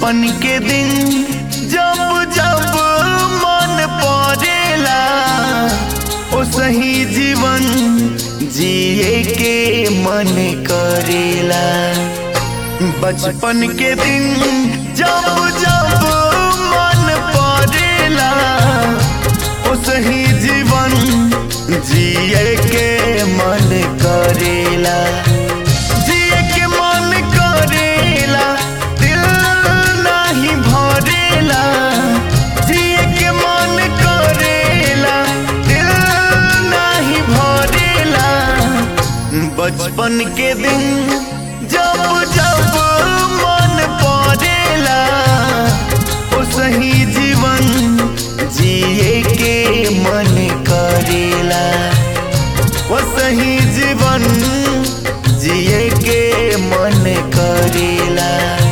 बचपन के दिन जब जब मन पड़ेला ओ सही जीवन जिए के मन करेला। बचपन के दिन जब जब मन पड़ेला ओ सही जीवन जिए के मन करेला। जिए के मन करेला दिल नहीं भरेला। जिए के मन करेला दिल नहीं भरेला। बचपन के दिन जब जब मन पड़ेला ओ सही जीवन जिए के मन करेला। वो सही जीवन जिए के मन करेला।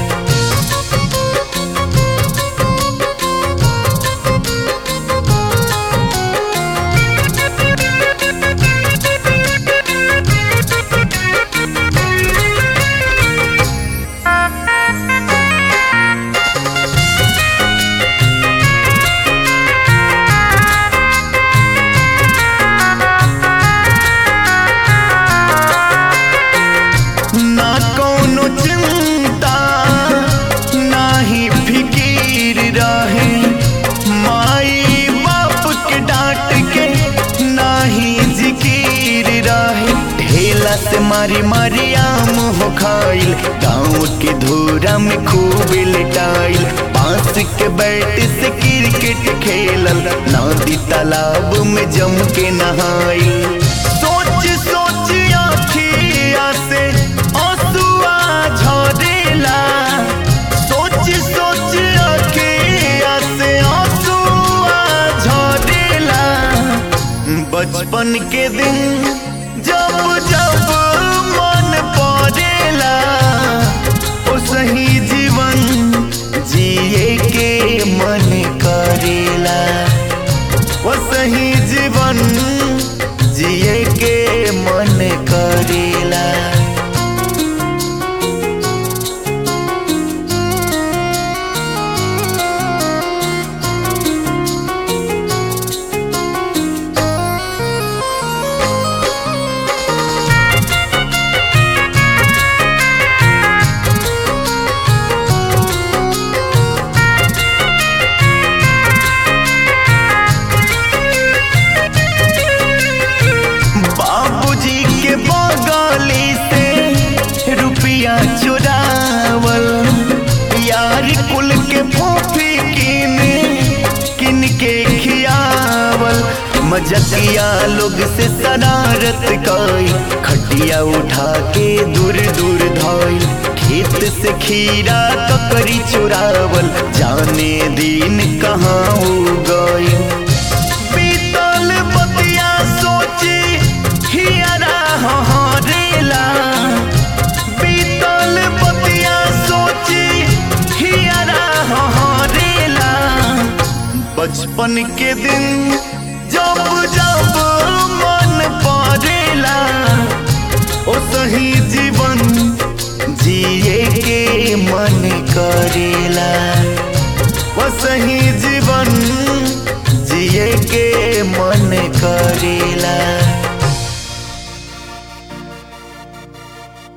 से मारी मारी आम हो खाइल गाँव के धूरा में खूब लिटाइल। बांस के बैट से क्रिकेट खेलल नदी तालाब में जम के नहाइल। सोच सोच आँखिया से आंसुआ झरेला। सोच सोच आँखिया से आंसुआ झरेला। बचपन के दिन जब जब मन पड़ेला ओ सही जीवन जिए के मन करेला। वो सही जीवन जिए के मन करेला। चुरावल यार कुल के फोफी किन के खियावल। मजकिया लोग से शरारत कई खटिया उठा के दूर दूर धाइल। खेत से खीरा ककड़ी चुरावल जाने दिन कहाँ हो गई। बीतल बतिया सोची हियरा हरेला। बचपन के दिन जब जब मन पड़ेला ओ सही जीवन जिए के मन करेला। वो सही जीवन जिए के मन करेला।